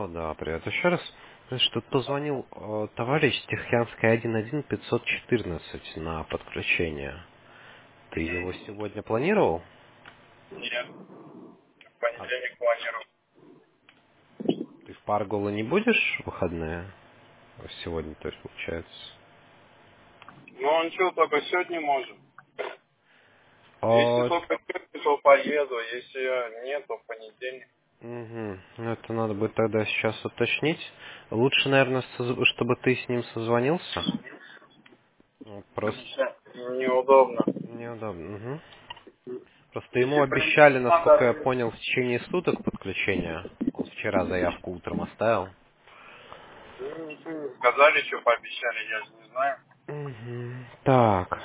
Да, привет еще раз. Знаешь, тут позвонил товарищ с Тихоокеанской 11514 на подключение. Ты его сегодня планировал? Нет, в А понедельник планирую. ты в Паргола не будешь в выходные? Сегодня, то есть, получается. Ну, он что, только сегодня может. Если А, только сегодня, то поеду. Если нет, то в понедельник. мгм. Ну, это надо будет тогда сейчас уточнить. Лучше, наверное, чтобы ты с ним созвонился. Просто Сейчас неудобно. неудобно. Мгм. Просто ему Если, в принципе, обещали, насколько я надо... понял, в течение суток подключения. Он вчера заявку утром оставил. Ну, ничего не сказали, что пообещали, я же не знаю. Мгм. Так.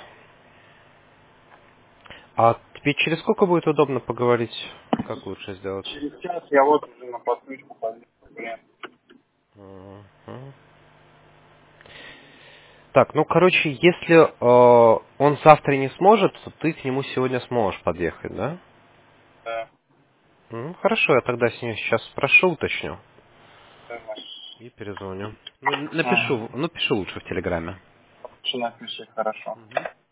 А тебе через сколько будет удобно поговорить? Как лучше сделать? Через час я вот уже на подключку подъеду. Блин. Мгм. Так, ну, короче, если он завтра не сможет, то ты к нему сегодня сможешь подъехать, да? Да, Хорошо, я тогда с ним сейчас спрошу, уточню. да. И перезвоню. Ну, Ага. напишу лучше в Телеграме. Лучше напиши, хорошо. Мгм.